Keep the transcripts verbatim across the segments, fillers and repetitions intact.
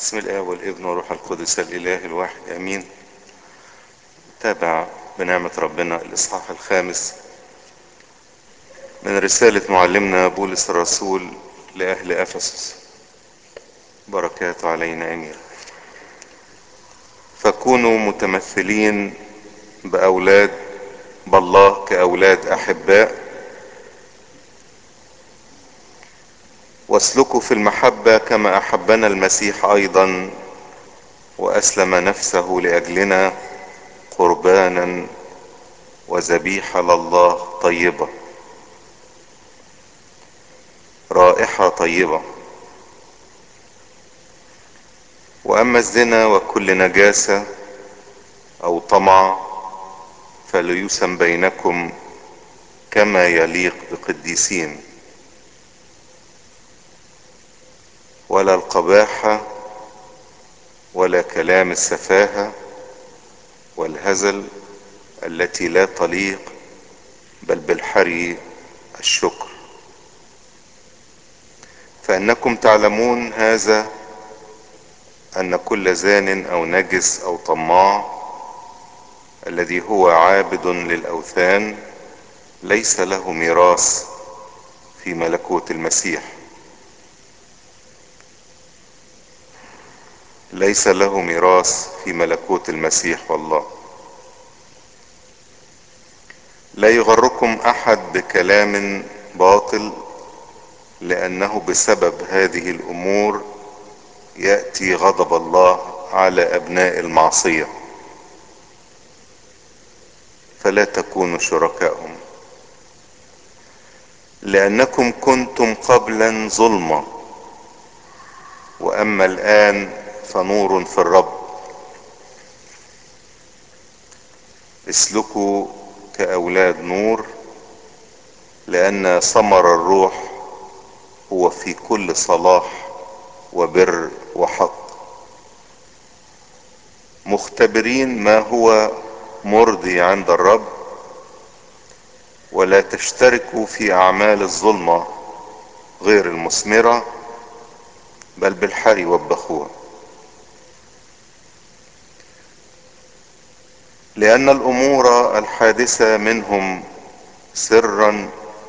بسم الله والابن والروح القدس الإله الواحد آمين. تابع بنعمة ربنا الإصحاح الخامس من رسالة معلمنا بولس الرسول لأهل أفسس، بركاته علينا آمين. فكونوا متمثلين بأولاد بالله كأولاد أحباء، واسلكوا في المحبة كما أحبنا المسيح أيضا وأسلم نفسه لأجلنا قربانا وذبيحة لله طيبة، رائحة طيبة. وأما الزنا وكل نجاسة أو طمع فليسم بينكم كما يليق بقديسين، ولا القباحة ولا كلام السفاهة والهزل التي لا تليق، بل بالحري الشكر. فإنكم تعلمون هذا، أن كل زان أو نجس أو طماع الذي هو عابد للأوثان ليس له ميراث في ملكوت المسيح، ليس له ميراث في ملكوت المسيح والله. لا يغركم أحد بكلام باطل، لأنه بسبب هذه الأمور يأتي غضب الله على أبناء المعصية، فلا تكونوا شركائهم. لأنكم كنتم قبلا ظلمة، وأما الآن فنور في الرب. اسلكوا كأولاد نور، لأن ثمر الروح هو في كل صلاح وبر وحق، مختبرين ما هو مرضي عند الرب، ولا تشتركوا في أعمال الظلمة غير المثمرة، بل بالحري وبخوها. لأن الأمور الحادثة منهم سرا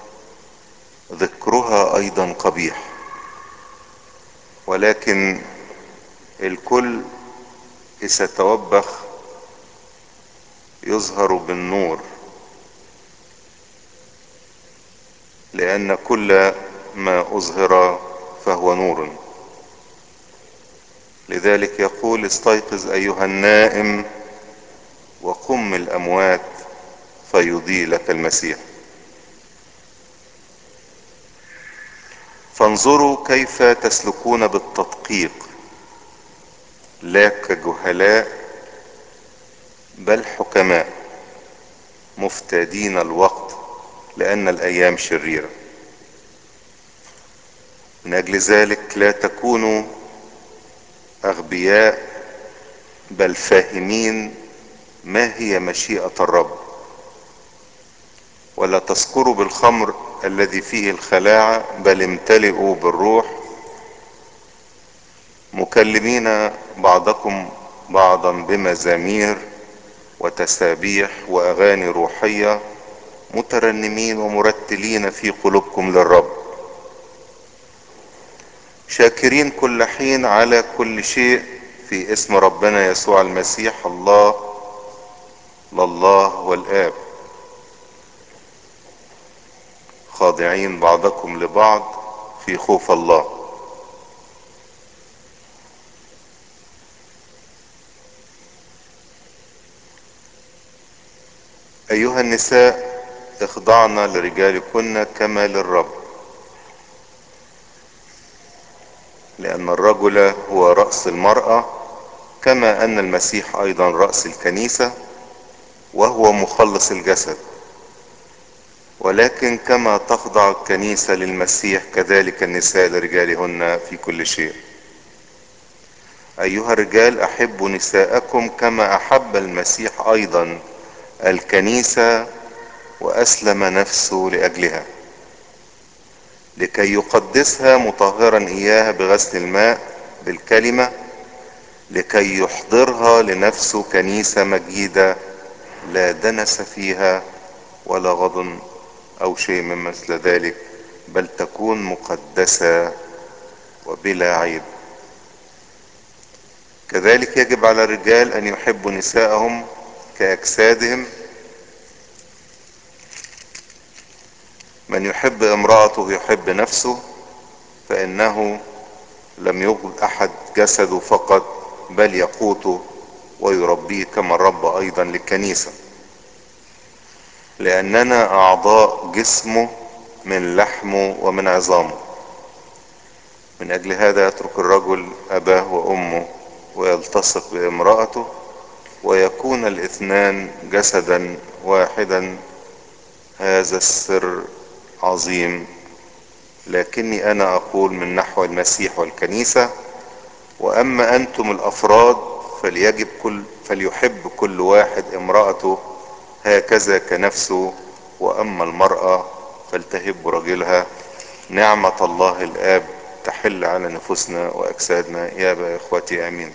ذكرها أيضا قبيح، ولكن الكل إذا توبخ يظهر بالنور، لأن كل ما أظهر فهو نور. لذلك يقول: استيقظ أيها النائم وقم من الأموات فيضيء لك المسيح. فانظروا كيف تسلكون بالتدقيق، لا كجهلاء بل حكماء، مفتدين الوقت لأن الأيام شريرة. من أجل ذلك لا تكونوا أغبياء، بل فاهمين ما هي مشيئة الرب. ولا تسكروا بالخمر الذي فيه الخلاعة، بل امتلئوا بالروح، مكلمين بعضكم بعضا بمزامير وتسابيح وأغاني روحية، مترنمين ومرتلين في قلوبكم للرب، شاكرين كل حين على كل شيء في اسم ربنا يسوع المسيح الله لله والآب، خاضعين بعضكم لبعض في خوف الله. أيها النساء اخضعن لرجالكن كما للرب، لأن الرجل هو رأس المرأة، كما أن المسيح أيضا رأس الكنيسة وهو مخلص الجسد. ولكن كما تخضع الكنيسة للمسيح كذلك النساء لرجالهن في كل شيء. أيها الرجال أحبوا نساءكم كما أحب المسيح أيضا الكنيسة وأسلم نفسه لأجلها، لكي يقدسها مطهرا إياها بغسل الماء بالكلمة، لكي يحضرها لنفسه كنيسة مجيدة لا دنس فيها ولا غضن او شيء من مثل ذلك، بل تكون مقدسة وبلا عيب. كذلك يجب على الرجال ان يحبوا نساءهم كاجسادهم. من يحب امرأته يحب نفسه، فانه لم يغض احد جسده فقط، بل يقوته ويربيه كما رب ايضا للكنيسة، لاننا اعضاء جسمه من لحمه ومن عظامه. من اجل هذا يترك الرجل اباه وامه ويلتصق بامرأته، ويكون الاثنان جسدا واحدا. هذا السر عظيم، لكني انا اقول من نحو المسيح والكنيسة. واما انتم الافراد فليجب كل فليحب كل واحد امرأته هكذا كنفسه، واما المرأة فلتهب رجلها. نعمة الله الاب تحل على نفوسنا واجسادنا يا با اخوتي امين.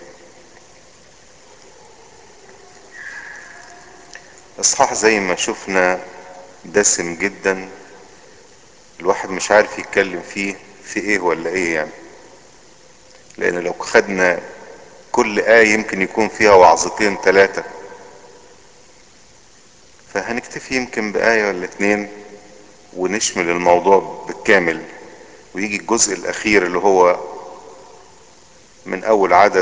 اصحاح زي ما شفنا دسم جدا، الواحد مش عارف يتكلم فيه في ايه ولا ايه يعني، لان لو خدنا كل آية يمكن يكون فيها وعظتين ثلاثة، فهنكتفي يمكن بآية ولا اتنين ونشمل الموضوع بالكامل. ويجي الجزء الأخير اللي هو من أول عدد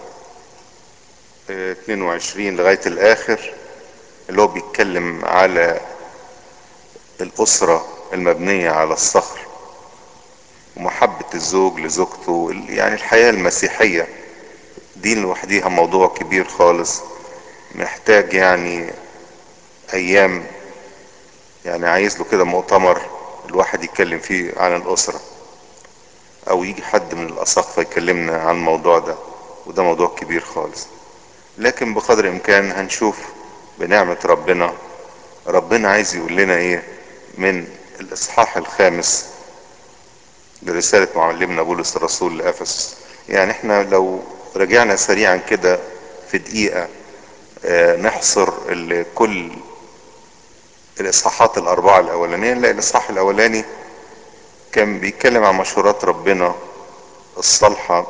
اه اتنين وعشرين لغاية الآخر، اللي هو بيتكلم على الأسرة المبنية على الصخر ومحبة الزوج لزوجته، يعني الحياة المسيحية دي لوحديها موضوع كبير خالص، محتاج يعني أيام، يعني عايز له كده مؤتمر الواحد يتكلم فيه عن الأسرة، او يجي حد من الاساقفة يكلمنا عن الموضوع ده، وده موضوع كبير خالص. لكن بقدر الامكان هنشوف بنعمة ربنا ربنا عايز يقول لنا ايه من الاصحاح الخامس لرسالة معلمنا بولس الرسول لأفسس. يعني احنا لو رجعنا سريعا كده في دقيقة اه نحصر كل الاصحاحات الاربعة الاولانية، نلاقي الاصحاح الاولاني كان بيتكلم عن مشورات ربنا الصالحة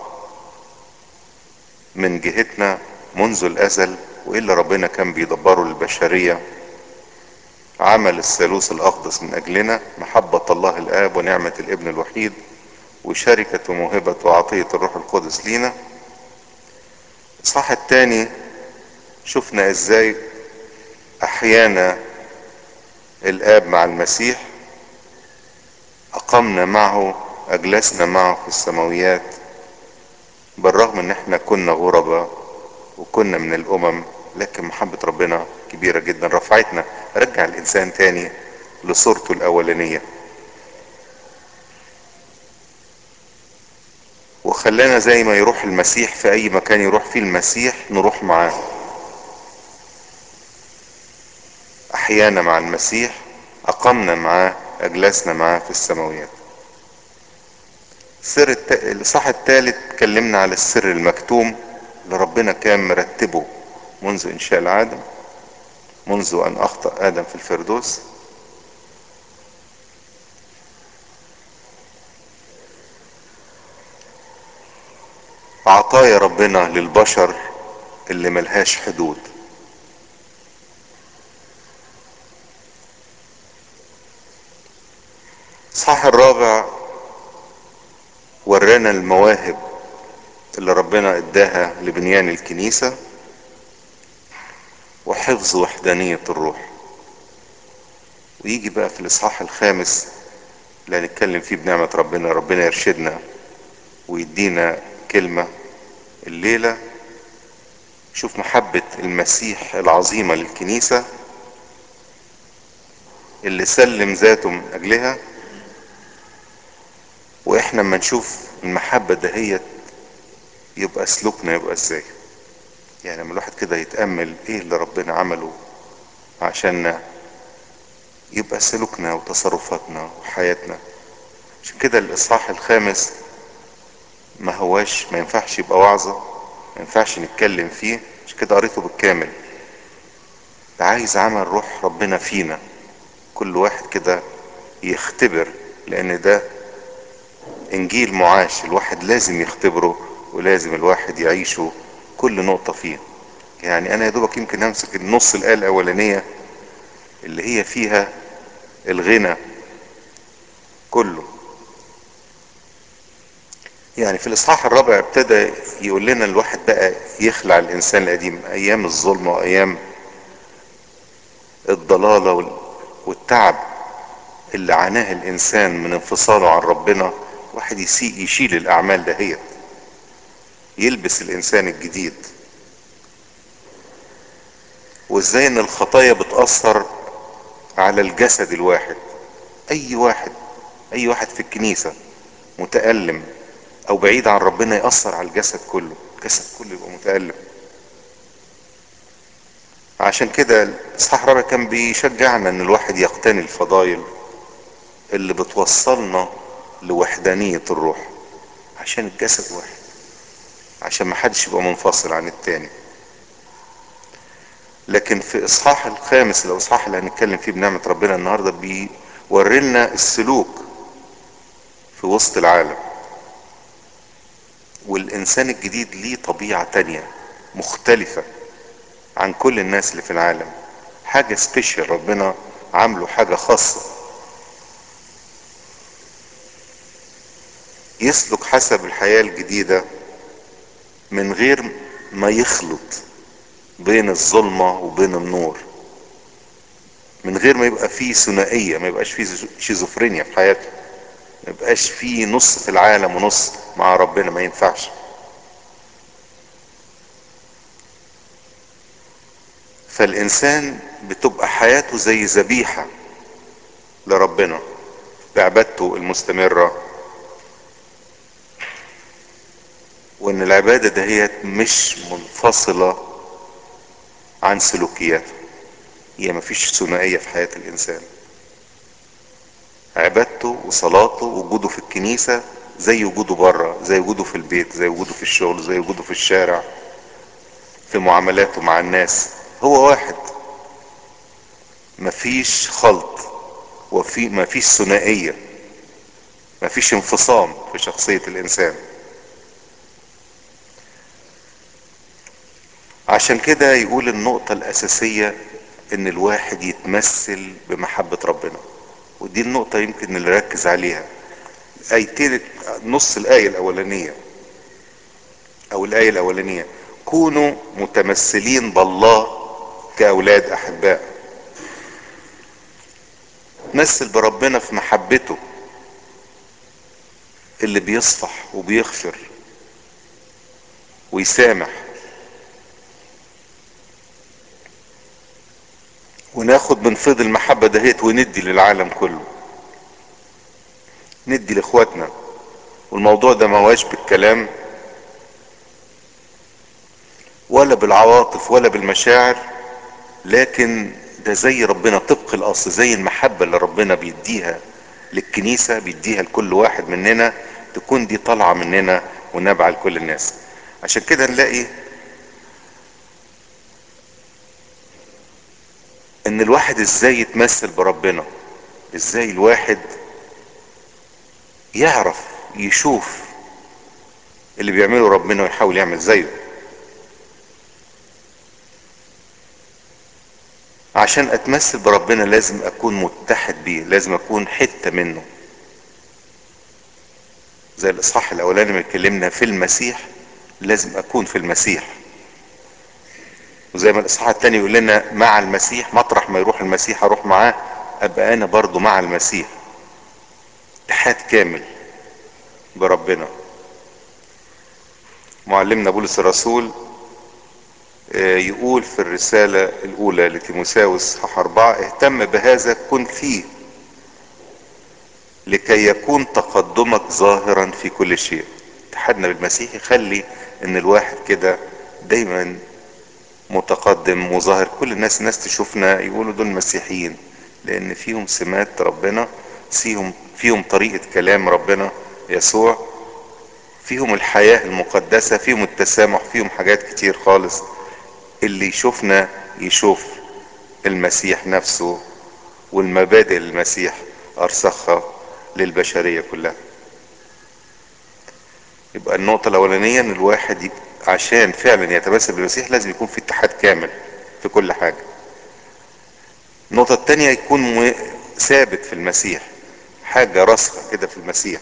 من جهتنا منذ الازل، وايه اللي ربنا كان بيدبره للبشرية. عمل الثالوث الاقدس من اجلنا، محبة الله الاب ونعمة الابن الوحيد وشركة وموهبة وعطية الروح القدس لينا. الصح التاني شفنا ازاي احيانا الاب مع المسيح، اقمنا معه، اجلسنا معه في السماويات، بالرغم ان احنا كنا غرباء وكنا من الامم، لكن محبة ربنا كبيرة جدا رفعتنا، رجع الانسان تاني لصورته الاولانية، وخلانا زي ما يروح المسيح في اي مكان يروح فيه المسيح نروح معاه. احيانا مع المسيح، اقمنا معاه، اجلسنا معاه في السماويات. السر الت... الاصحاح الثالث اتكلمنا على السر المكتوم اللي ربنا كان مرتبه منذ انشاء العالم، منذ ان اخطأ ادم في الفردوس. عطايا ربنا للبشر اللي ملهاش حدود. الصح الرابع ورانا المواهب اللي ربنا اداها لبنيان الكنيسة وحفظ وحدانية الروح. ويجي بقى في الاصحاح الخامس اللي هنتكلم فيه بنعمة ربنا، ربنا يرشدنا ويدينا كلمة الليلة. شوف محبة المسيح العظيمة للكنيسة اللي سلم ذاته من اجلها، واحنا لما نشوف المحبة دهيت يبقى سلوكنا يبقى ازاي. يعني لما الواحد كده يتأمل ايه اللي ربنا عمله عشاننا، يبقى سلوكنا وتصرفاتنا وحياتنا. عشان كده الاصحاح الخامس ما هواش ما ينفعش يبقى وعظة، ما ينفعش نتكلم فيه، مش كده قريته بالكامل. ده عايز عمل روح ربنا فينا، كل واحد كده يختبر، لان ده انجيل معاش الواحد لازم يختبره ولازم الواحد يعيشه كل نقطة فيه. يعني انا يا دوبك يمكن امسك النص الآية الاولانية اللي هي فيها الغنى كله. يعني في الاصحاح الرابع ابتدى يقول لنا الواحد بقى يخلع الانسان القديم، ايام الظلم وايام الضلالة وال- والتعب اللي عاناه الانسان من انفصاله عن ربنا. واحد يسيء يشيل الاعمال دهيت، يلبس الانسان الجديد. وازاي ان الخطايا بتأثر على الجسد الواحد. اي واحد اي واحد في الكنيسة متألم او بعيد عن ربنا يأثر على الجسد كله، الجسد كله يبقى متألم. عشان كده الاصحاح الرابع كان بيشجعنا ان الواحد يقتني الفضائل اللي بتوصلنا لوحدانية الروح، عشان الجسد واحد، عشان ما حدش يبقى منفصل عن التاني. لكن في اصحاح الخامس الاصحاح اللي هنتكلم فيه بنعمة ربنا النهاردة بيوري لنا السلوك في وسط العالم. والانسان الجديد ليه طبيعة تانية مختلفة عن كل الناس اللي في العالم، حاجة سبيشال، ربنا عامله حاجة خاصة. يسلك حسب الحياة الجديدة من غير ما يخلط بين الظلمة وبين النور، من غير ما يبقى فيه ثنائية، ما يبقاش فيه شيزوفرينيا في حياته، ما يبقاش فيه نص في العالم ونص مع ربنا، ما ينفعش. فالإنسان بتبقى حياته زي ذبيحة لربنا بعبادته المستمرة. وإن العبادة دهيت مش منفصلة عن سلوكياته، هي مفيش ثنائية في حياة الإنسان. عبادته وصلاته ووجوده في الكنيسة زي وجوده بره، زي وجوده في البيت، زي وجوده في الشغل، زي وجوده في الشارع، في معاملاته مع الناس، هو واحد. مفيش خلط، وفي مفيش ثنائية، مفيش انفصام في شخصية الإنسان. عشان كده يقول النقطة الأساسية إن الواحد يتمثل بمحبة ربنا، ودي النقطة يمكن اللي ركز عليها آيتين، نص الآية الأولانية أو الآية الأولانية: كونوا متمثلين بالله كأولاد أحباء. تمثل بربنا في محبته اللي بيصفح وبيغفر ويسامح، وناخد من فضل المحبة دهيت وندي للعالم كله، ندي لاخواتنا. والموضوع ده ما هواش بالكلام ولا بالعواطف ولا بالمشاعر، لكن ده زي ربنا طبق الاصل، زي المحبة اللي ربنا بيديها للكنيسة بيديها لكل واحد مننا، تكون دي طالعة مننا ونابعة لكل الناس. عشان كده نلاقي ان الواحد ازاي يتمثل بربنا، ازاي الواحد يعرف يشوف اللي بيعمله ربنا ويحاول يعمل زيه. عشان اتمثل بربنا لازم اكون متحد بيه، لازم اكون حتة منه. زي الاصحاح الاولاني ما اتكلمنا في المسيح، لازم اكون في المسيح. وزي ما الاصحاح التاني يقول لنا مع المسيح، مطرح ما يروح المسيح اروح معاه، ابقى انا برضو مع المسيح، اتحاد كامل بربنا. معلمنا بولس الرسول آه، يقول في الرسالة الاولى لتيموثاوس اصحاح اربعة: اهتم بهذا كن فيه لكي يكون تقدمك ظاهرا في كل شيء. اتحادنا بالمسيح يخلي ان الواحد كده دايما متقدم وظاهر، كل الناس الناس تشوفنا يقولوا دول مسيحيين، لان فيهم سمات ربنا، فيهم فيهم طريقة كلام ربنا يسوع، فيهم الحياة المقدسة، فيهم التسامح، فيهم حاجات كتير خالص. اللي يشوفنا يشوف المسيح نفسه والمبادئ المسيح ارسخها للبشرية كلها. يبقى النقطة الاولانية ان الواحد ي- عشان فعلا يتمثل بالمسيح لازم يكون في اتحاد كامل في كل حاجة. النقطة التانية يكون م- ثابت في المسيح، حاجة راسخة كده في المسيح.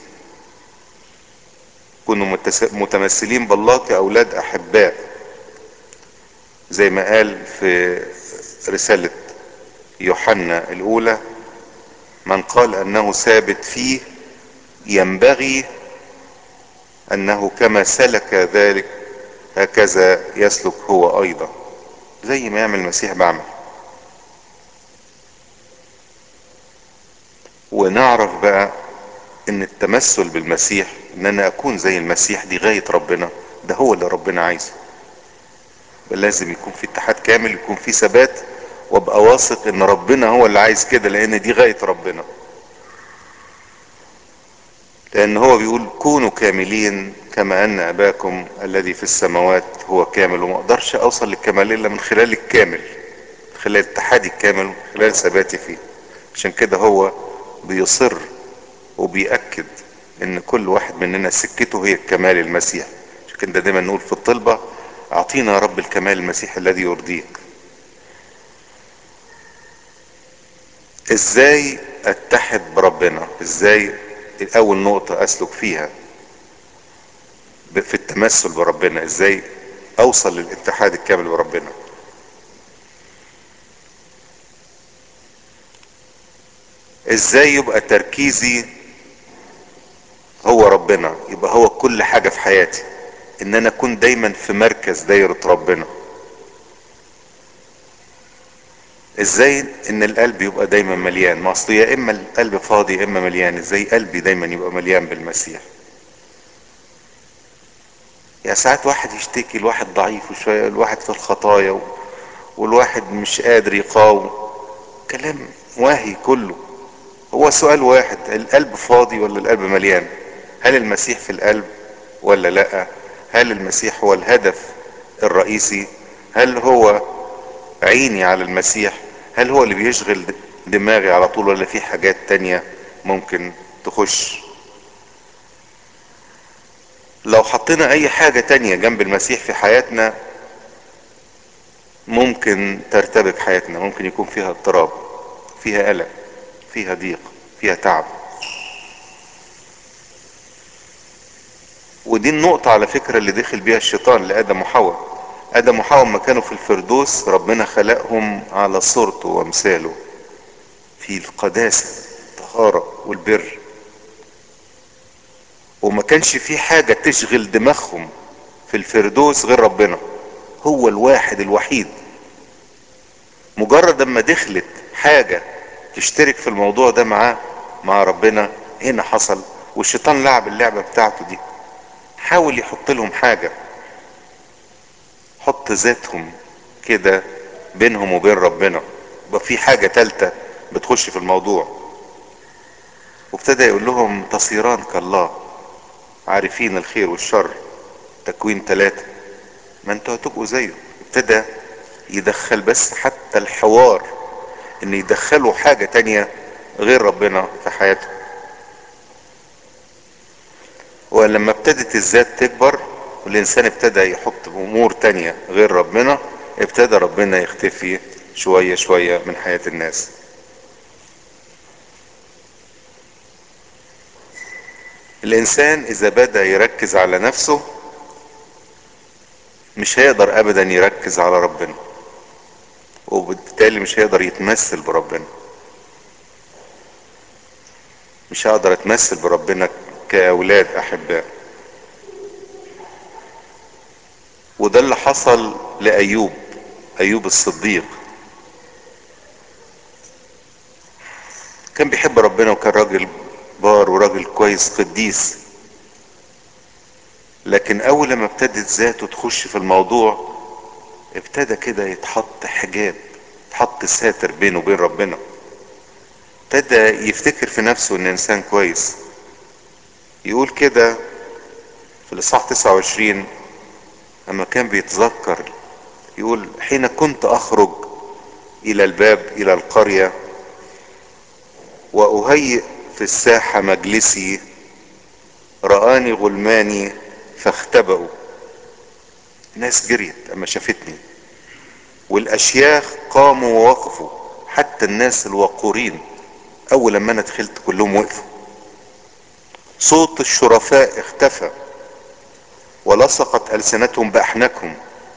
كونوا متس- متمثلين بالله كأولاد أحباء، زي ما قال في رسالة يوحنا الأولى: من قال أنه ثابت فيه ينبغي أنه كما سلك ذلك هكذا يسلك هو أيضا. زي ما يعمل المسيح بعمل. ونعرف بقى ان التمثل بالمسيح، ان انا اكون زي المسيح، دي غاية ربنا، ده هو اللي ربنا عايزه. لازم يكون في اتحاد كامل، يكون في ثبات، وابقى واثق ان ربنا هو اللي عايز كده، لان دي غاية ربنا. لان هو بيقول كونوا كاملين كما ان اباكم الذي في السماوات هو كامل. وما اقدرش اوصل للكمال الا من خلال الكامل، من خلال اتحادي الكامل، من خلال ثباتي فيه. عشان كده هو بيصر وبيأكد ان كل واحد مننا سكته هي الكمال المسيح. عشان كده دايما نقول في الطلبة: اعطينا يا رب الكمال المسيح الذي يرضيك. ازاي اتحد بربنا؟ ازاي اول نقطة اسلك فيها في التمثل بربنا؟ ازاي اوصل للاتحاد الكامل بربنا؟ ازاي يبقى تركيزي هو ربنا، يبقى هو كل حاجة في حياتي، ان انا اكون دايما في مركز دايرة ربنا؟ ازاي ان القلب يبقى دايما مليان؟ ما اصل يا اما القلب فاضي يا اما مليان. ازاي قلبي دايما يبقى مليان بالمسيح؟ يعني ساعات واحد يشتكي، الواحد ضعيف وشوية، الواحد في الخطايا و... والواحد مش قادر يقاوم. كلام واهي كله. هو سؤال واحد: القلب فاضي ولا القلب مليان؟ هل المسيح في القلب ولا لا؟ هل المسيح هو الهدف الرئيسي؟ هل هو عيني على المسيح؟ هل هو اللي بيشغل دماغي على طول، ولا في حاجات تانية ممكن تخش؟ لو حطينا اي حاجة تانية جنب المسيح في حياتنا ممكن ترتبك حياتنا، ممكن يكون فيها اضطراب، فيها قلق، فيها ضيق، فيها تعب. ودي النقطة على فكرة اللي دخل بيها الشيطان لآدم وحواء. آدم وحواء ما كانوا في الفردوس ربنا خلقهم على صورته ومثاله، في القداسة الطهارة والبر، وما كانش في حاجة تشغل دماغهم في الفردوس غير ربنا. هو الواحد الوحيد. مجرد اما دخلت حاجة تشترك في الموضوع ده معاه، مع ربنا، هنا حصل. والشيطان لعب اللعبة بتاعته دي، حاول يحط لهم حاجة، حط ذاتهم كده بينهم وبين ربنا، يبقى في حاجة تالتة بتخش في الموضوع. وابتدى يقول لهم: تصيران كالله عارفين الخير والشر. تكوين ثلاثة. ما انتوا هتبقوا زيه. ابتدى يدخل بس حتى الحوار، ان يدخلوا حاجة تانية غير ربنا في حياته. ولما ابتدت الذات تكبر والانسان ابتدى يحط امور تانية غير ربنا، ابتدى ربنا يختفي شوية شوية من حياة الناس. الانسان اذا بدأ يركز على نفسه مش هيقدر ابدا يركز على ربنا، وبالتالي مش هيقدر يتمثل بربنا. مش هقدر اتمثل بربنا كاولاد احباء. وده اللي حصل لايوب. ايوب الصديق كان بيحب ربنا، وكان راجل بار وراجل كويس قديس. لكن اول لما ابتدت ذاته تخش في الموضوع، ابتدى كده يتحط حجاب، يتحط ساتر بينه وبين ربنا. ابتدى يفتكر في نفسه ان انسان كويس. يقول كده في الاصحاح تسعة وعشرين اما كان بيتذكر يقول: حين كنت اخرج الى الباب الى القرية واهيئ في الساحة مجلسي، رآني غلماني فاختبأوا. ناس جريت اما شافتني، والاشياخ قاموا ووقفوا، حتى الناس الوقورين اول لما انا دخلت كلهم وقفوا. صوت الشرفاء اختفى ولصقت ألسنتهم بأحناكهم،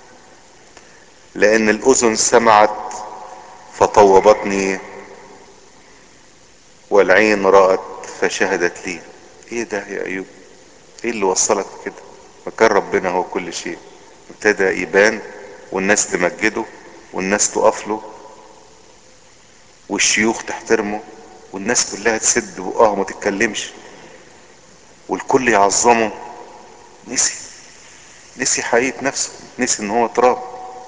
لأن الأذن سمعت فطوبتني والعين رأت فشهدت لي. ايه ده يا ايوب؟ ايه اللي وصلك كده؟ فكان ربنا هو كل شيء. ابتدى يبان والناس تمجده والناس تقف له والشيوخ تحترمه والناس كلها تسد بقها وما تتكلمش والكل يعظمه. نسي نسي حقيقة نفسه، نسي ان هو تراب.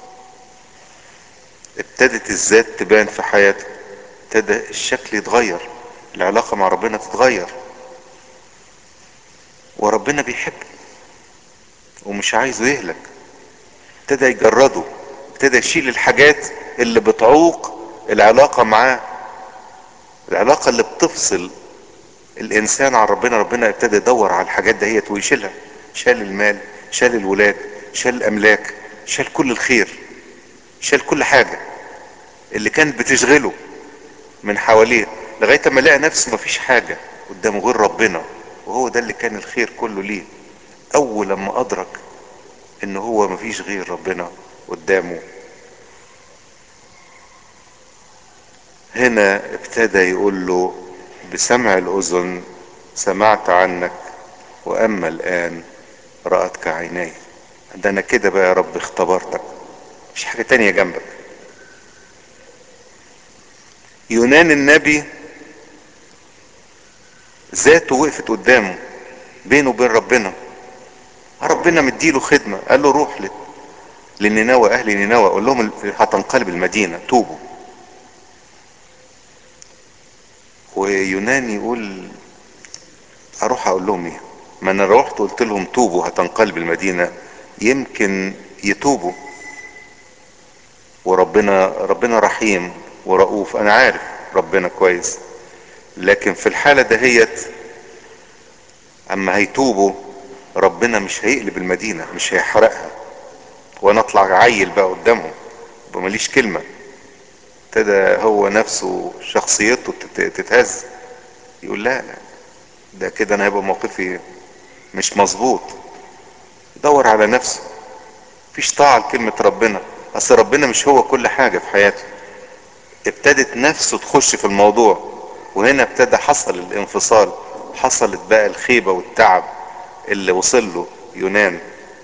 ابتدت الذات تبان في حياته، ابتدى الشكل يتغير، العلاقة مع ربنا تتغير، وربنا بيحبه ومش عايزه يهلك. ابتدى يجرده، ابتدى يشيل الحاجات اللي بتعوق العلاقة معاه، العلاقة اللي بتفصل الانسان عن ربنا. ربنا ابتدى يدور على الحاجات دهيت ويشيلها. شال المال، شال الولاد، شال الاملاك، شال كل الخير، شال كل حاجة اللي كانت بتشغله من حواليه، لغاية ما لقى نفسه مفيش حاجة قدامه غير ربنا، وهو ده اللي كان الخير كله ليه. اول لما ادرك ان هو مفيش غير ربنا قدامه، هنا ابتدى يقول له: بسمع الاذن سمعت عنك، واما الان رأتك عيناي. ده انا كده بقى يا رب اختبرتك، مش حاجة تانية جنبك. يونان النبي ذاته وقفت قدامه بينه وبين ربنا. ربنا مديله خدمة، قال له: روح لنينوى، اهل نينوى، قول لهم هتنقلب المدينة، توبوا. ويونان يقول: اروح اقول لهم ايه؟ ما انا روحت قلت لهم توبوا هتنقلب المدينة، يمكن يتوبوا. وربنا ربنا رحيم ورؤوف، انا عارف ربنا كويس، لكن في الحالة دهيت اما هيتوبوا ربنا مش هيقلب المدينة، مش هيحرقها، وانا اطلع عيل بقى قدامهم يبقى ماليش كلمة. ابتدى هو نفسه شخصيته تتهز، يقول: لا لا، ده كده انا هيبقى موقفي مش مظبوط. يدور على نفسه، مفيش طاعة لكلمة ربنا، اصل ربنا مش هو كل حاجة في حياته. ابتدت نفسه تخش في الموضوع، وهنا ابتدى حصل الانفصال، حصلت بقى الخيبة والتعب اللي وصل له يونان.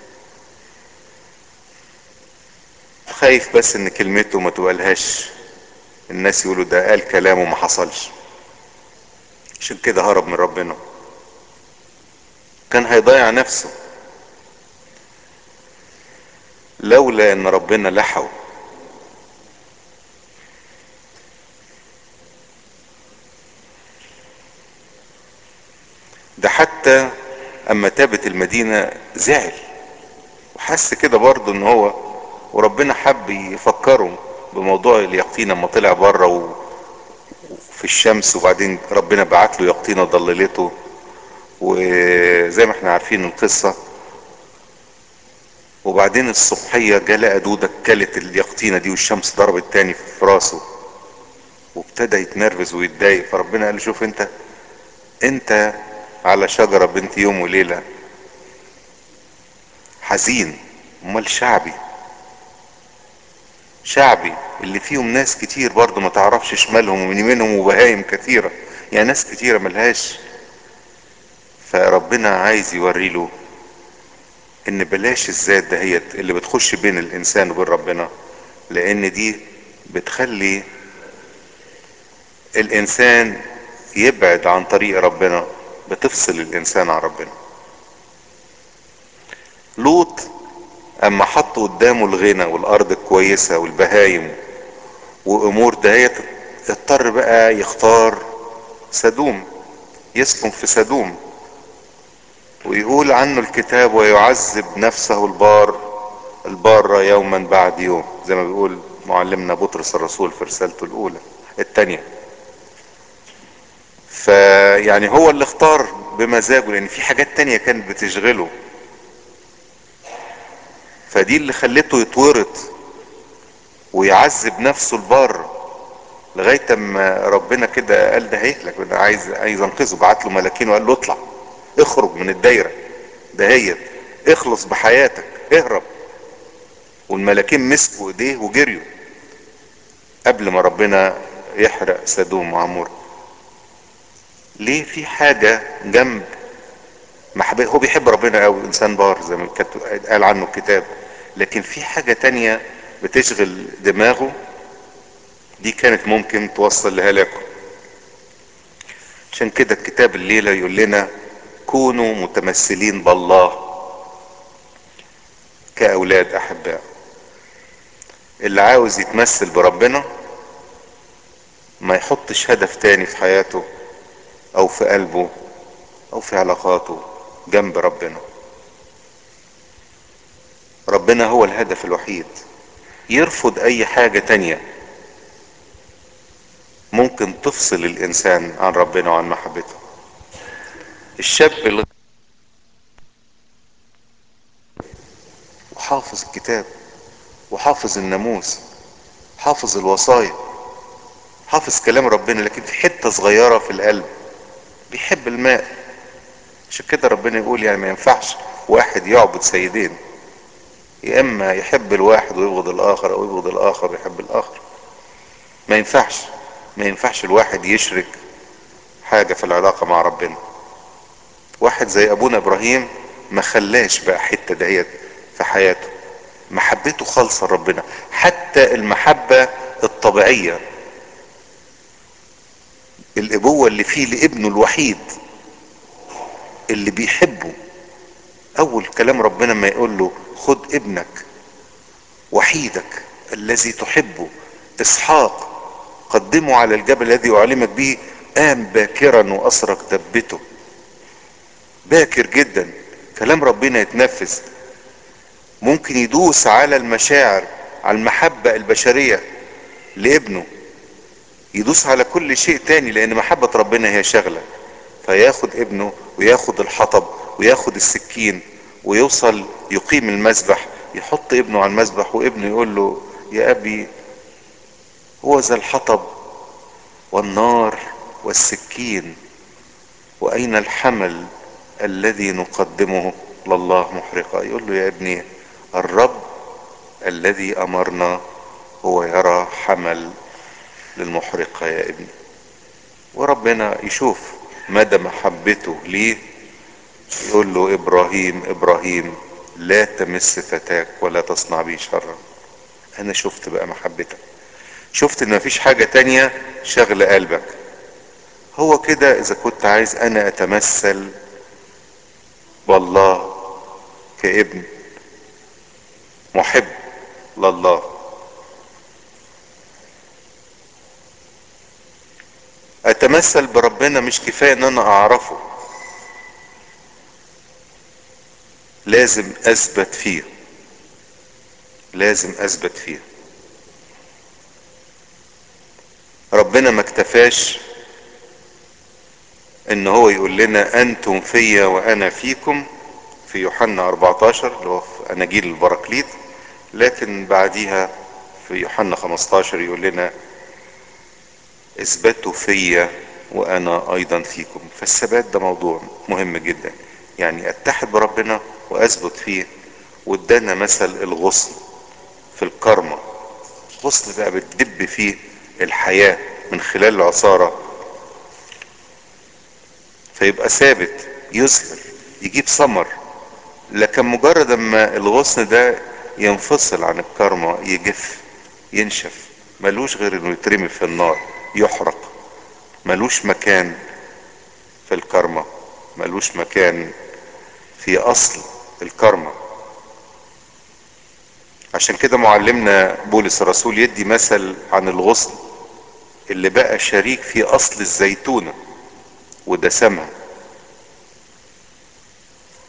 خايف بس ان كلمته ما تقالهاش الناس يقولوا ده قال كلام وما حصلش، عشان كده هرب من ربنا، كان هيضيع نفسه لولا ان ربنا لحقه. ده حتى اما تابت المدينة زعل وحس كده برضه ان هو، وربنا حب يفكره بموضوع اليقطين اما طلع بره وفي الشمس، وبعدين ربنا بعت له يقطينة ضللته، وزي ما احنا عارفين القصة. وبعدين الصبحية جه لقى دودة كلت اليقطينة دي، والشمس ضربت تاني في راسه، وابتدى يتنرفز ويتضايق. فربنا قال له: شوف انت انت على شجرة بنت يوم وليلة حزين، امال شعبي شعبي اللي فيهم ناس كتير برضو ما تعرفش شمالهم ومن يمينهم وبهايم كتيرة، يعني ناس كتيرة ملهاش. فربنا عايز يوري له ان بلاش الذات دهيت اللي بتخش بين الانسان وبين ربنا، لان دي بتخلي الانسان يبعد عن طريق ربنا، بتفصل الانسان عن ربنا. لوط اما حط قدامه الغنى والارض الكويسة والبهايم وامور دهيت، اضطر بقى يختار سدوم، يسكن في سدوم. ويقول عنه الكتاب ويعذب نفسه البار البارة يوما بعد يوم، زي ما بيقول معلمنا بطرس الرسول في رسالته الاولى التانية. فيعني هو اللي اختار بمزاجه، لان في حاجات تانية كانت بتشغله، فدي اللي خلته يتورط ويعذب نفسه البار لغاية اما ربنا كده قال ده هيهلك، انا عايز عايز انقذه، بعت له ملاكين وقال له اطلع، اخرج من الدايرة دهيت، اخلص بحياتك، اهرب. والملاكين مسكوا ايديه وجريوا قبل ما ربنا يحرق سدوم وعمور. ليه؟ في حاجة جنب محبة، هو بيحب ربنا قوي، انسان بار زي ما قال عنه الكتاب، لكن في حاجة تانية بتشغل دماغه، دي كانت ممكن توصل لهلاكه. عشان كده الكتاب الليلة يقول لنا كونوا متمثلين بالله كأولاد أحباء. اللي عاوز يتمثل بربنا ما يحطش هدف تاني في حياته أو في قلبه أو في علاقاته جنب ربنا. ربنا هو الهدف الوحيد، يرفض أي حاجة تانية ممكن تفصل الإنسان عن ربنا وعن محبته. الشاب اللي وحافظ الكتاب وحافظ الناموس، حافظ الوصايا، حافظ كلام ربنا، لكن في حتة صغيرة في القلب بيحب الماء. عشان كده ربنا يقول يعني ما ينفعش واحد يعبد سيدين، يا اما يحب الواحد ويبغض الاخر، او يبغض الاخر ويحب الاخر. ما ينفعش ما ينفعش الواحد يشرك حاجة في العلاقة مع ربنا. واحد زي ابونا ابراهيم ما خلاش بقى حتة دهيت في حياته، محبته خالصة لربنا، حتى المحبة الطبيعية، الابوة اللي فيه لابنه الوحيد اللي بيحبه. اول كلام ربنا ما يقول له خد ابنك وحيدك الذي تحبه اسحاق قدمه على الجبل الذي اعلمك به، قام باكرا واسرق دبته. باكر جدا كلام ربنا يتنفذ. ممكن يدوس على المشاعر، على المحبة البشرية لابنه، يدوس على كل شيء تاني، لان محبة ربنا هي شغلة. فياخد ابنه وياخد الحطب وياخد السكين ويوصل يقيم المذبح، يحط ابنه على المذبح، وابنه يقول له يا ابي هو ذا الحطب والنار والسكين، واين الحمل الذي نقدمه لله محرقا. يقول له يا ابني الرب الذي امرنا هو يرى حمل للمحرقة يا ابني. وربنا يشوف مدى محبته ليه، يقول له ابراهيم ابراهيم لا تمس فتاك ولا تصنع بي شرا. انا شفت بقى محبتك، شفت ان مفيش حاجة تانية شغل قلبك. هو كده اذا كنت عايز انا اتمثل بالله كابن محب لله، اتمثل بربنا مش كفاية ان انا اعرفه، لازم اثبت فيه، لازم اثبت فيه. ربنا ما اكتفاش ان هو يقول لنا انتم فيا وانا فيكم في يوحنا اربعتاشر اللي هو في اناجيل البراكليت، لكن بعديها في يوحنا خمستاشر يقول لنا اثبتوا فيا وانا ايضا فيكم. فالثبات ده موضوع مهم جدا، يعني اتحد بربنا واثبت فيه. وادانا مثل الغصن في الكرمة، غصن بقى بتدب فيه الحياة من خلال العصارة، فيبقى ثابت يزهر يجيب ثمر. لكن مجرد اما الغصن ده ينفصل عن الكرمة يجف ينشف، ملوش غير انه يترمي في النار يحرق، ملوش مكان في الكرمة، ملوش مكان في اصل الكرمة. عشان كده معلمنا بولس الرسول يدي مثل عن الغصن اللي بقى شريك في اصل الزيتونة ودسمها.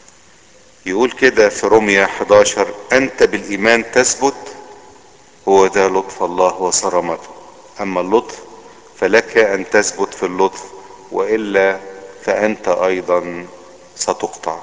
يقول كده في رومية حداشر: انت بالايمان تثبت، هو ده لطف الله وصرامته. اما اللطف فلك ان تثبت في اللطف، والا فانت ايضا ستقطع.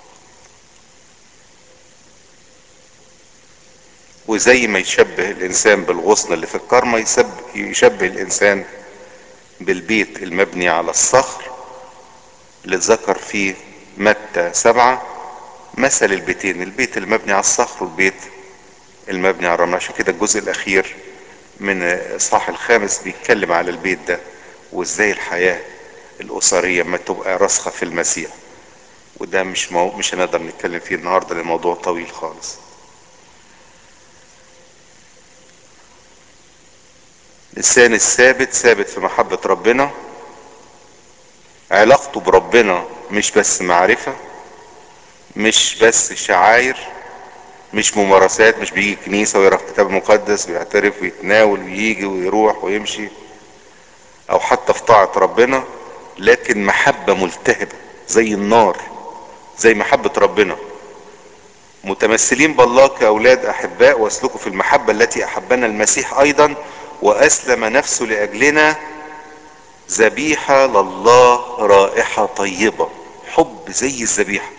وزي ما يشبه الانسان بالغصن اللي في الكرمة، يسب- يشبه الانسان بالبيت المبني على الصخر اللي ذكر فيه متى سبعة. مثل البيتين، البيت المبني على الصخر والبيت المبني على الرمل. عشان كده الجزء الاخير من الاصحاح الخامس بيتكلم على البيت ده، وازاي الحياة الاسرية ما تبقى راسخة في المسيح. وده مش مو... مش هنقدر نتكلم فيه النهارده لان الموضوع طويل خالص. الانسان الثابت ثابت في محبة ربنا، علاقته بربنا مش بس معرفة، مش بس شعاير، مش ممارسات، مش بيجي كنيسة ويقرا في كتاب مقدس ويعترف ويتناول ويجي ويروح ويمشي، او حتى في طاعة ربنا، لكن محبة ملتهبة زي النار، زي محبة ربنا. متمثلين بالله كأولاد أحباء، واسلكوا في المحبة التي أحبنا المسيح أيضا وأسلم نفسه لأجلنا ذبيحة لله رائحة طيبة. حب زي الذبيحة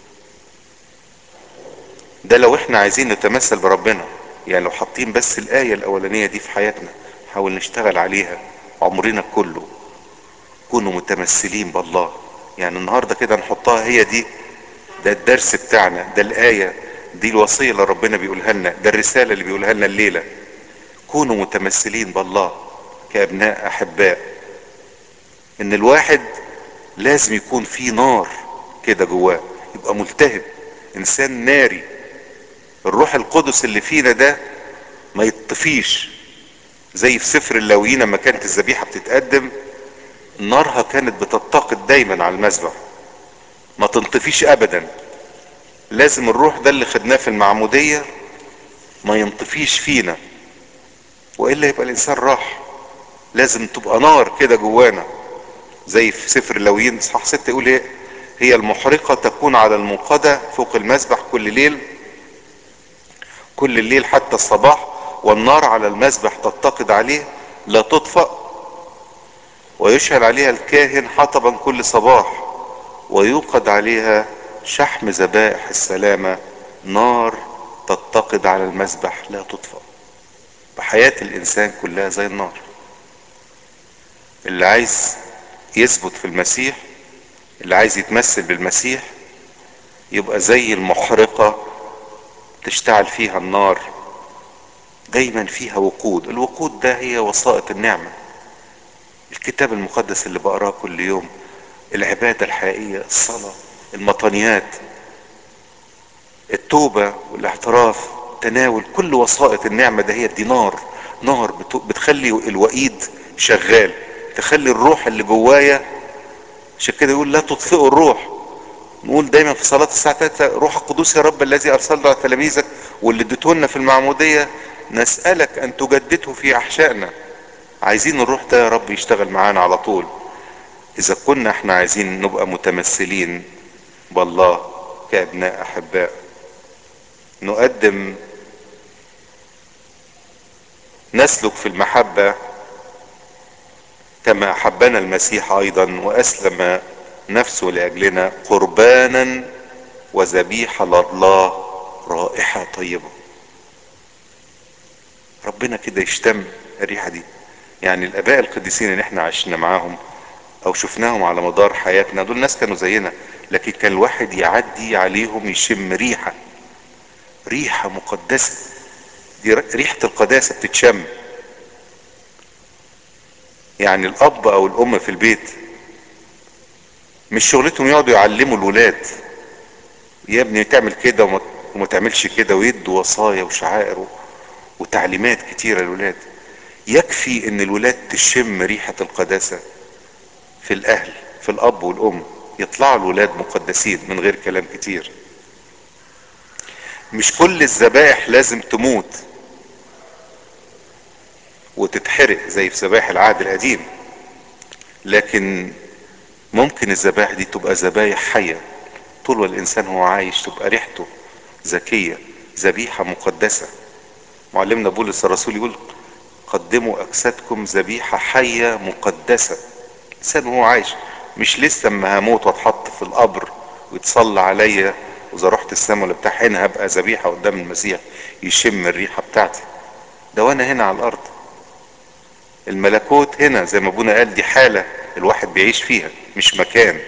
ده لو احنا عايزين نتمثل بربنا. يعني لو حاطين بس الآية الأولانية دي في حياتنا، نحاول نشتغل عليها عمرنا كله، كونوا متمثلين بالله. يعني النهاردة كده نحطها هي دي، ده الدرس بتاعنا، ده الآية دي، الوصية اللي ربنا بيقولها لنا، ده الرسالة اللي بيقولها لنا الليلة: كونوا متمثلين بالله كأبناء أحباء. إن الواحد لازم يكون فيه نار كده جواه، يبقى ملتهب، إنسان ناري. الروح القدس اللي فينا ده ما يطفيش. زي في سفر اللاويين لما كانت الذبيحة بتتقدم، نارها كانت بتتقد دايما على المذبح، ما تنطفيش ابدا. لازم الروح ده اللي خدناه في المعمودية ما ينطفيش فينا، والا يبقى الانسان راح. لازم تبقى نار كده جوانا. زي في سفر اللاويين اصحاح ستة يقول ايه: هي المحرقة تكون على الموقدة فوق المذبح كل ليل، كل الليل حتى الصباح، والنار على المذبح تتقد عليه لا تطفأ، ويشعل عليها الكاهن حطبا كل صباح، ويوقد عليها شحم ذبائح السلامة، نار تتقد على المذبح لا تطفأ. بحياة الانسان كلها زي النار. اللي عايز يثبت في المسيح، اللي عايز يتمثل بالمسيح، يبقى زي المحرقة تشتعل فيها النار، دايما فيها وقود. الوقود ده هي وسائط النعمة، الكتاب المقدس اللي بقراه كل يوم، العبادة الحقيقية، الصلاة، المطانيات، التوبة والاعتراف، تناول، كل وسائط النعمة ده هي دي نار. نار بتخلي الوقيد شغال، تخلي الروح اللي جوايا. عشان كده يقول لا تطفئوا الروح. نقول دايما في صلاة الساعة ثلاثة: روح القدوس يا رب الذي ارسلته على تلاميذك واللي اديته لنا في المعمودية، نسألك ان تجدده في احشائنا. عايزين الروح ده يا رب يشتغل معانا على طول. اذا كنا احنا عايزين نبقى متمثلين بالله كابناء احباء، نقدم نسلك في المحبة كما احبنا المسيح ايضا واسلم نفسه لاجلنا قربانا وذبيحة لله رائحة طيبة. ربنا كده يشتم الريحة دي. يعني الاباء القديسين اللي احنا عشنا معاهم او شفناهم على مدار حياتنا، دول ناس كانوا زينا، لكن كان الواحد يعدي عليهم يشم ريحة، ريحة مقدسة. دي ريحة القداسة بتتشم. يعني الاب او الام في البيت مش شغلتهم يقعدوا يعلموا الولاد: يا ابني تعمل كده وما, وما تعملش كده، ويدوا وصايا وشعائر وتعليمات كتيرة للولاد. يكفي ان الولاد تشم ريحة القداسة في الاهل، في الاب والام، يطلعوا الولاد مقدسين من غير كلام كتير. مش كل الذبائح لازم تموت وتتحرق زي في ذبائح العهد القديم، لكن ممكن الذبائح دي تبقى ذبائح حية طول والانسان هو عايش تبقى ريحته زكية، ذبيحة مقدسة. معلمنا بولس الرسول يقول قدموا اجسادكم ذبيحة حية مقدسة. الانسان وهو عايش، مش لسه اما هموت واتحط في القبر ويتصلى عليا واذا رحت السما ولا بتاع هنا هبقى ذبيحة قدام المسيح يشم الريحة بتاعتي. ده وانا هنا على الارض. الملكوت هنا زي ما ابونا قال دي حالة الواحد بيعيش فيها، مش مكان.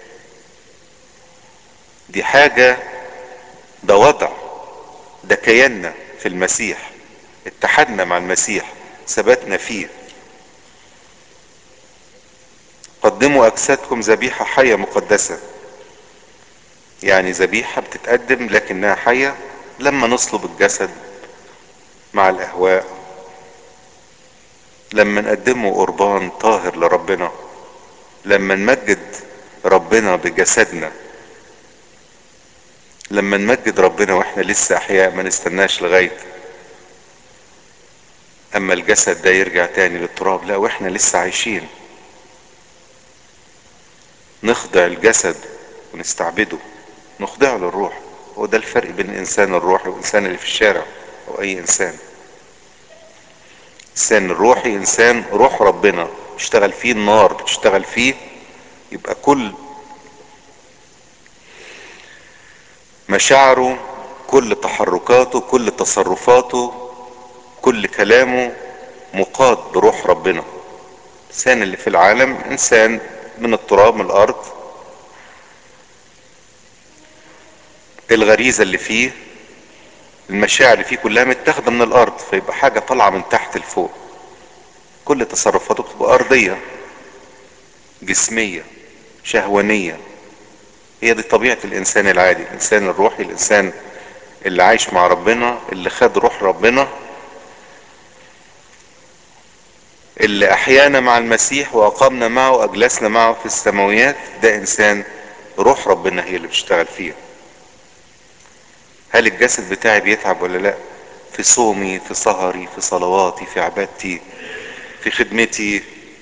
دي حاجة، ده وضع، ده كياننا في المسيح، اتحدنا مع المسيح، ثبتنا فيه. قدموا اجسادكم ذبيحة حية مقدسة، يعني ذبيحة بتتقدم لكنها حية. لما نصلب الجسد مع الاهواء، لما نقدمه قربان طاهر لربنا، لما نمجد ربنا بجسدنا، لما نمجد ربنا واحنا لسه احياء، ما نستناش لغاية اما الجسد ده يرجع تاني للتراب، لا واحنا لسه عايشين نخضع الجسد ونستعبده، نخضعه للروح. وده الفرق بين الانسان الروحي والانسان اللي في الشارع او اي انسان. الانسان الروحي انسان روح ربنا بيشتغل فيه، النار بتشتغل فيه، يبقى كل مشاعره، كل تحركاته، كل تصرفاته، كل كلامه مقاد بروح ربنا. الانسان اللي في العالم انسان من التراب، من الارض، الغريزة اللي فيه، المشاعر اللي فيه كلها متاخدة من الارض، فيبقى حاجة طالعة من تحت لفوق. كل تصرفاته بتبقى ارضية، جسمية، شهوانية. هي دي طبيعة الانسان العادي، الانسان الروحي، الانسان اللي عايش مع ربنا، اللي خد روح ربنا، اللي احيانا مع المسيح واقامنا معه واجلسنا معه في السماويات. ده انسان روح ربنا هي اللي بتشتغل فيه. هل الجسد بتاعي بيتعب ولا لا؟ في صومي، في سهري، في صلواتي، في عبادتي، في خدمتي،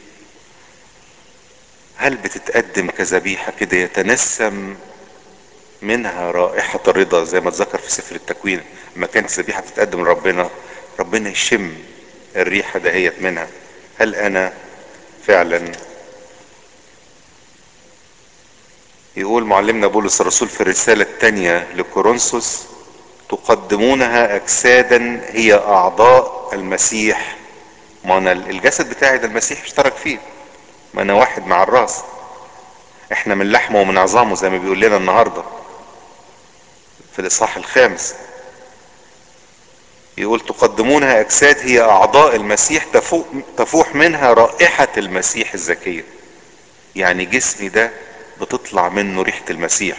هل بتتقدم كذبيحة كده يتنسم منها رائحة الرضا زي ما اتذكر في سفر التكوين؟ لما كانت الذبيحة بتتقدم لربنا، ربنا يشم الريحة دهيت منها. هل انا فعلا؟ يقول معلمنا بولس الرسول في الرسالة الثانية لكورنثوس تقدمونها اجسادا هي اعضاء المسيح. ما انا الجسد بتاعي ده المسيح اشترك فيه، ما انا واحد مع الراس، احنا من لحمه ومن عظامه زي ما بيقول لنا النهارده في الاصحاح الخامس. يقول تقدمونها اجساد هي اعضاء المسيح تفوح, تفوح منها رائحة المسيح الزكية. يعني جسمي ده بتطلع منه ريحة المسيح.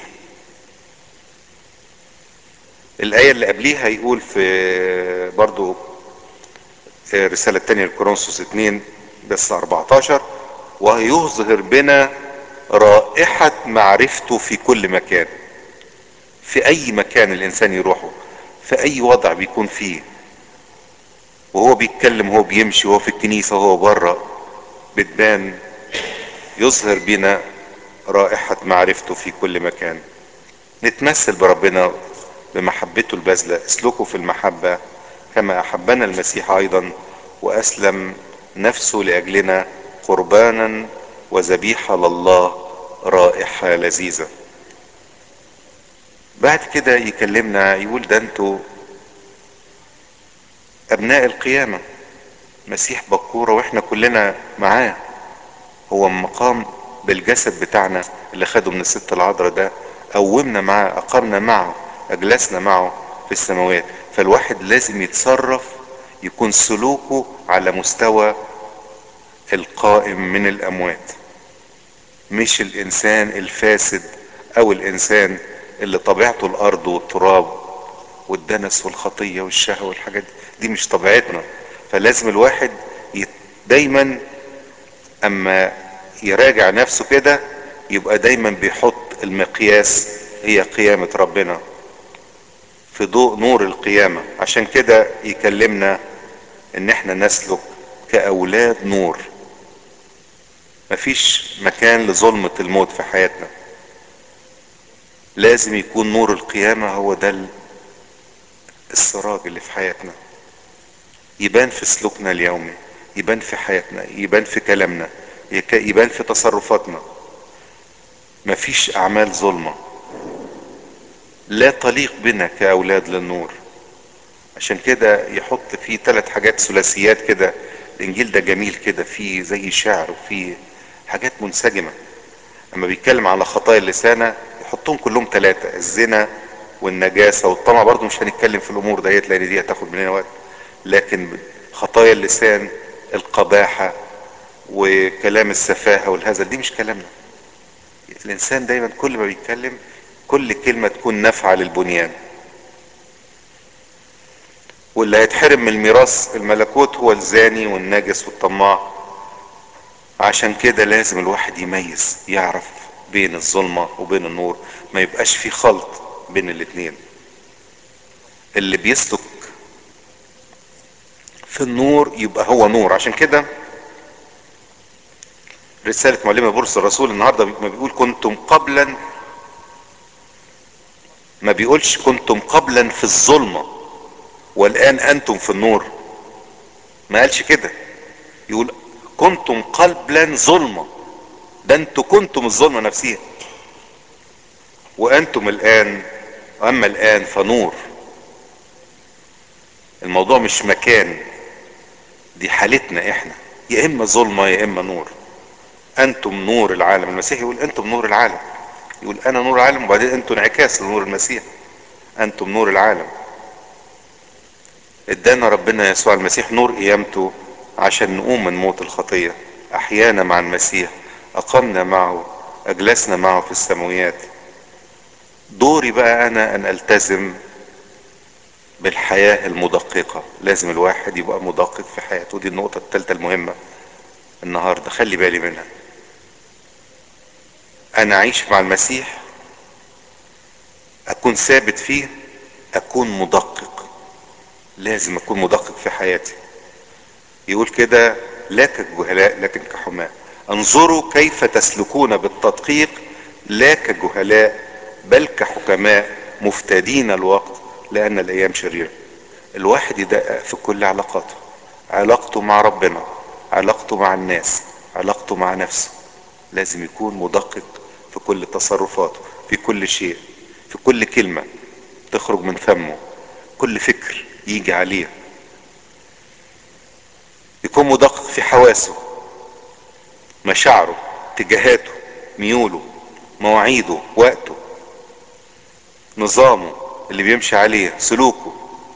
الآية اللي قبليها يقول في برضو الرسالة التانية لكورنثوس اتنين بس اربعتاشر ويظهر بنا رائحة معرفته في كل مكان. في اي مكان الانسان يروحه، في اي وضع بيكون فيه، وهو بيتكلم، وهو بيمشي، وهو في الكنيسة، وهو بره، بتبان، يظهر بنا رائحة معرفته في كل مكان. نتمثل بربنا بمحبته الباذلة. اسلكوا في المحبة كما احبنا المسيح ايضا واسلم نفسه لاجلنا قربانا وذبيحة لله رائحة لذيذة. بعد كده يكلمنا يقول ده انتوا ابناء القيامة، مسيح بكورة واحنا كلنا معاه. هو مقام بالجسد بتاعنا اللي خده من الست العذراء ده، قومنا معاه، اقمنا معه، اجلسنا معه في السماوات. فالواحد لازم يتصرف، يكون سلوكه على مستوى القائم من الاموات، مش الانسان الفاسد او الانسان اللي طبيعته الارض والتراب والدنس والخطية والشهوة والحاجات دي, دي مش طبيعتنا. فلازم الواحد يت- دايما اما يراجع نفسه كده يبقى دايما بيحط المقياس هي قيامة ربنا في ضوء نور القيامة. عشان كده يكلمنا ان احنا نسلك كاولاد نور، مفيش مكان لظلمة الموت في حياتنا. لازم يكون نور القيامة هو ده السراج اللي في حياتنا، يبان في سلوكنا اليومي، يبان في حياتنا، يبان في كلامنا، يك- يبان في تصرفاتنا. مفيش اعمال ظلمة لا تليق بنا كاولاد للنور. عشان كده يحط فيه ثلاث حاجات ثلاثيات كده. الانجيل ده جميل كده، فيه زي شعر وفيه حاجات منسجمة. اما بيتكلم على خطايا اللسانة يحطهم كلهم ثلاثة: الزنا والنجاسة والطمع. برضو مش هنتكلم في الامور ديت لان دي هتاخد مننا وقت، لكن خطايا اللسان، القباحة وكلام السفاهة والهزل، دي مش كلامنا. الانسان دايما كل ما بيتكلم كل كلمة تكون نافعة للبنيان. واللي هيتحرم من الميراث الملكوت هو الزاني والناجس والطماع. عشان كده لازم الواحد يميز، يعرف بين الظلمة وبين النور، ما يبقاش في خلط بين الاتنين. اللي بيسلك في النور يبقى هو نور. عشان كده رسالة معلمة بولس الرسول النهاردة ما بيقول كنتم قبلا، ما بيقولش كنتم قبلا في الظلمة والآن أنتم في النور، ما قالش كده. يقول كنتم قبلا ظلمة، ده انتوا كنتم الظلمة نفسها، وأنتم الآن، أما الآن فنور. الموضوع مش مكان، دي حالتنا احنا، يا إما ظلمة يا إما نور. أنتم نور العالم. المسيح يقول أنتم نور العالم، يقول أنا نور العالم، وبعدين أنتم انعكاس لنور المسيح. أنتم نور العالم. ادانا ربنا يسوع المسيح نور قيامته عشان نقوم من موت الخطية. احيانا مع المسيح، اقمنا معه، اجلسنا معه في السماويات. دوري بقى انا ان التزم بالحياة المدققة. لازم الواحد يبقى مدقق في حياته. دي النقطة الثالثة المهمة النهاردة، خلي بالي منها. انا اعيش مع المسيح، اكون ثابت فيه، اكون مدقق. لازم اكون مدقق في حياتي. يقول كده لا كجهلاء لكن كحماة. انظروا كيف تسلكون بالتدقيق لا كجهلاء بل كحكماء مفتدين الوقت لان الايام شريرة. الواحد يدقق في كل علاقاته، علاقته مع ربنا، علاقته مع الناس، علاقته مع نفسه. لازم يكون مدقق في كل تصرفاته، في كل شيء، في كل كلمة تخرج من فمه، كل فكر يجي عليه. يكون مدقق في حواسه، مشاعره، اتجاهاته، ميوله، مواعيده، وقته، نظامه اللي بيمشي عليه، سلوكه.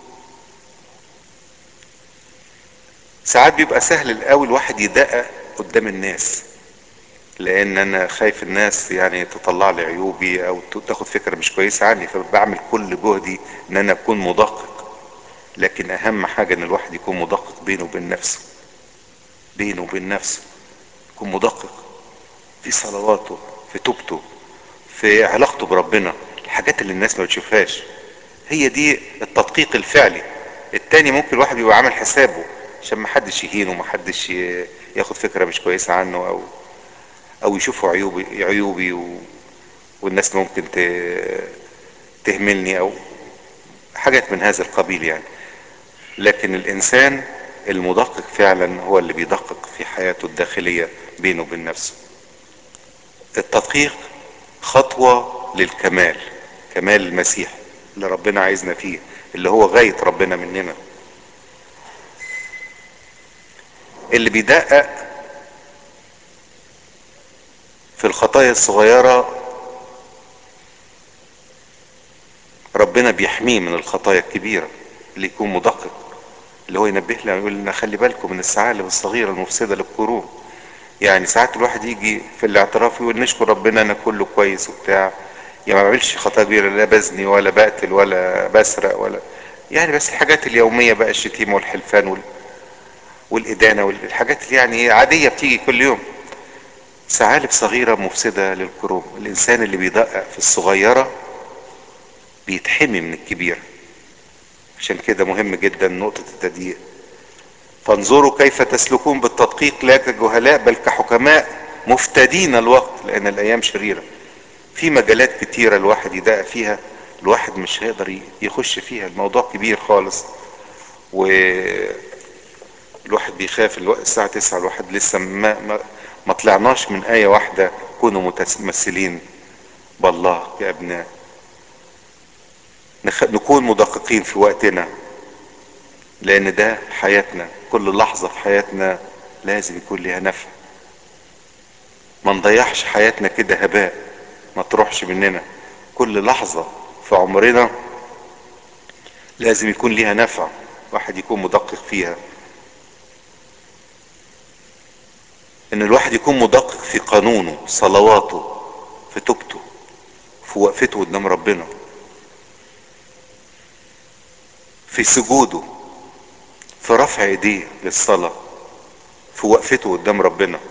ساعات بيبقى سهل الاول الواحد يدقق قدام الناس، لان انا خايف الناس يعني تطلع لي عيوبي او تاخد فكرة مش كويسة عني، فبعمل كل جهدي ان انا اكون مدقق. لكن اهم حاجة ان الواحد يكون مدقق بينه وبين نفسه، بينه وبين نفسه يكون مدقق في صلواته، في توبته، في علاقته بربنا، الحاجات اللي الناس ما بتشوفهاش. هي دي التدقيق الفعلي. التاني ممكن الواحد يبقى عامل حسابه عشان ما حدش يهينه، ما حدش ياخد فكرة مش كويسة عنه، او او يشوفوا عيوبي عيوبي و... والناس ممكن ت... تهملني او حاجات من هذا القبيل يعني. لكن الانسان المدقق فعلا هو اللي بيدقق في حياته الداخلية بينه وبين نفسه. التدقيق خطوة للكمال، كمال المسيح اللي ربنا عايزنا فيه، اللي هو غاية ربنا مننا. اللي بيدقق في الخطايا الصغيرة ربنا بيحميه من الخطايا الكبيرة. اللي يكون مدقق اللي هو ينبه لنا، يقول لنا خلي بالكم من الثعالب الصغيرة المفسدة للقرون. يعني ساعات الواحد يجي في الاعتراف يقول نشكر ربنا انا كله كويس وبتاع، يعني ما بعملش خطايا كبيرة، لا بزني ولا بقتل ولا بسرق ولا، يعني بس الحاجات اليومية بقى، الشتيمة والحلفان وال... والإدانة والحاجات اللي يعني عادية بتيجي كل يوم. ثعالب صغيرة مفسدة للكروم. الإنسان اللي بيدقق في الصغيرة بيتحمي من الكبيرة. عشان كده مهم جدا نقطة التدقيق. فانظروا كيف تسلكون بالتدقيق لا كجهلاء بل كحكماء مفتدين الوقت لأن الأيام شريرة. في مجالات كتيرة الواحد يدقق فيها، الواحد مش هيقدر يخش فيها، الموضوع كبير خالص. والواحد بيخاف الوقت الساعة تسعة، الواحد لسه ما, ما, ما طلعناش من آية واحدة كونوا متمثلين بالله كأبناء. نخ... نكون مدققين في وقتنا، لأن ده حياتنا، كل لحظة في حياتنا لازم يكون لها نفع. ما نضيعش حياتنا كده هباء، ما تروحش مننا. كل لحظة في عمرنا لازم يكون ليها نفع، واحد يكون مدقق فيها. ان الواحد يكون مدقق في قانونه، صلواته، في توبته، في وقفته قدام ربنا، في سجوده، في رفع ايديه للصلاة، في وقفته قدام ربنا.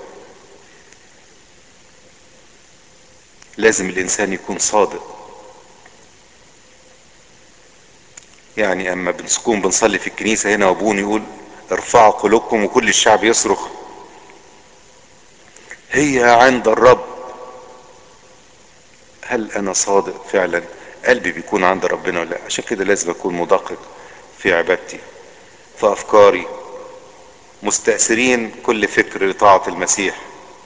لازم الانسان يكون صادق. يعني اما بنكون بنصلي في الكنيسة هنا وابونا يقول ارفعوا قلوبكم وكل الشعب يصرخ هي عند الرب، هل انا صادق فعلا؟ قلبي بيكون عند ربنا ولا لا؟ عشان كده لازم اكون مدقق في عبادتي، في افكاري، مستأثرين كل فكر لطاعة المسيح.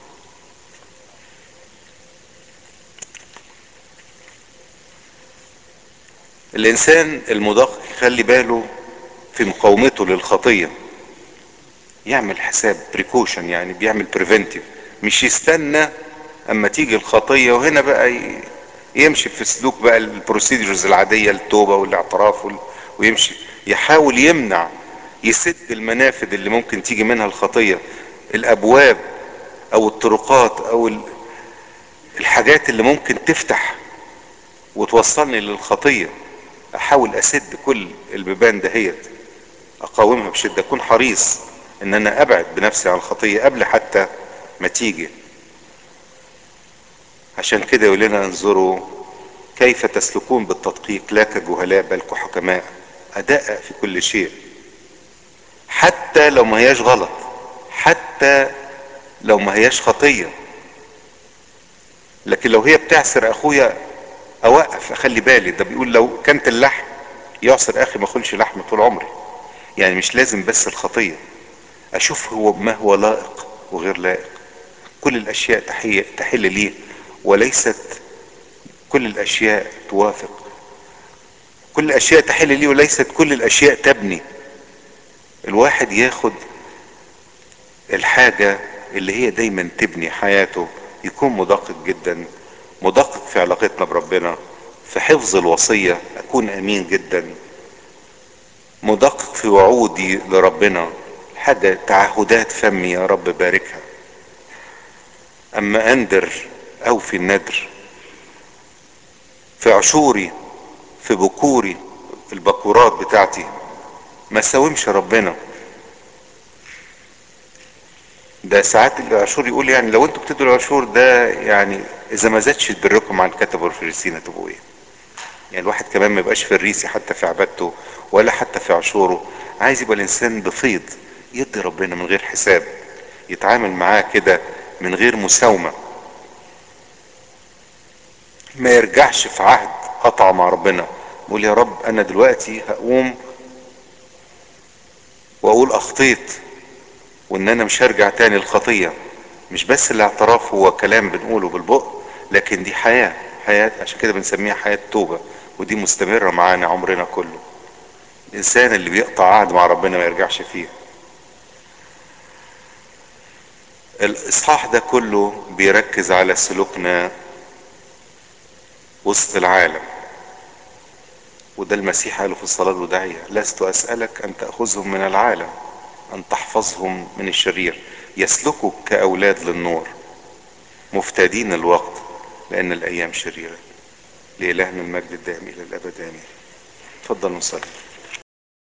الانسان المدقق يخلي باله في مقاومته للخطية، يعمل حساب بريكوشن، يعني بيعمل بريفنتيف، مش يستنى اما تيجي الخطية وهنا بقى ي- يمشي في سلوك بقى البروسيدرز العادية، التوبة والاعتراف وال- ويمشي يحاول يمنع، يسد المنافذ اللي ممكن تيجي منها الخطية، الابواب او الطرقات او ال- الحاجات اللي ممكن تفتح وتوصلني للخطية. احاول اسد كل البيبان دهيت، اقاومها بشدة، اكون حريص ان انا ابعد بنفسي عن الخطية قبل حتى ما تيجي. عشان كده يقول لنا انظروا كيف تسلكون بالتدقيق لا كجهلاء بل كحكماء. ادقق في كل شيء حتى لو ما هياش غلط، حتى لو ما هياش خطية، لكن لو هي بتعسر اخويا اوقف اخلي بالي. ده بيقول لو كانت اللحم يعصر اخي ما اكلش لحم طول عمري. يعني مش لازم بس الخطية، اشوف هو ما هو لائق وغير لائق. كل الاشياء تحية تحل ليه، وليست كل الاشياء توافق. كل الاشياء تحل ليه وليست كل الاشياء تبني. الواحد ياخد الحاجة اللي هي دايما تبني حياته، يكون مدقق جدا، مدقق في علاقتنا بربنا، في حفظ الوصية اكون امين جدا، مدقق في وعودي لربنا، حاجة تعهدات فمي يا رب باركها. اما اندر او في الندر، في عشوري، في بكوري، البكورات بتاعتي، ما ساومش ربنا. ده ساعات العشور يقول يعني لو انتوا بتدوا العشور ده، يعني اذا ما زادش بركم عن كتب والفريسين هتبقوا ايه؟ يعني الواحد كمان ما يبقاش فريسي حتى في عبادته ولا حتى في عشوره. عايز يبقى الانسان بفيض، يدي ربنا من غير حساب، يتعامل معاه كده من غير مساومة، ما يرجعش في عهد قطع مع ربنا. بقول يا رب انا دلوقتي هقوم واقول اخطيت، وان انا مش هرجع تاني الخطية. مش بس الاعتراف هو كلام بنقوله بالبق، لكن دي حياة، حياة. عشان كده بنسميها حياة توبة، ودي مستمرة معانا عمرنا كله. الانسان اللي بيقطع عهد مع ربنا ما يرجعش فيه. الاصحاح ده كله بيركز على سلوكنا وسط العالم، وده المسيح قاله في الصلاة الوداعية: لست اسألك ان تأخذهم من العالم، ان تحفظهم من الشرير. يسلكوا كاولاد للنور، مفتدين الوقت لان الايام شريرة. لإلهنا المجد الدائم الى الابد امين. تفضل نصلي.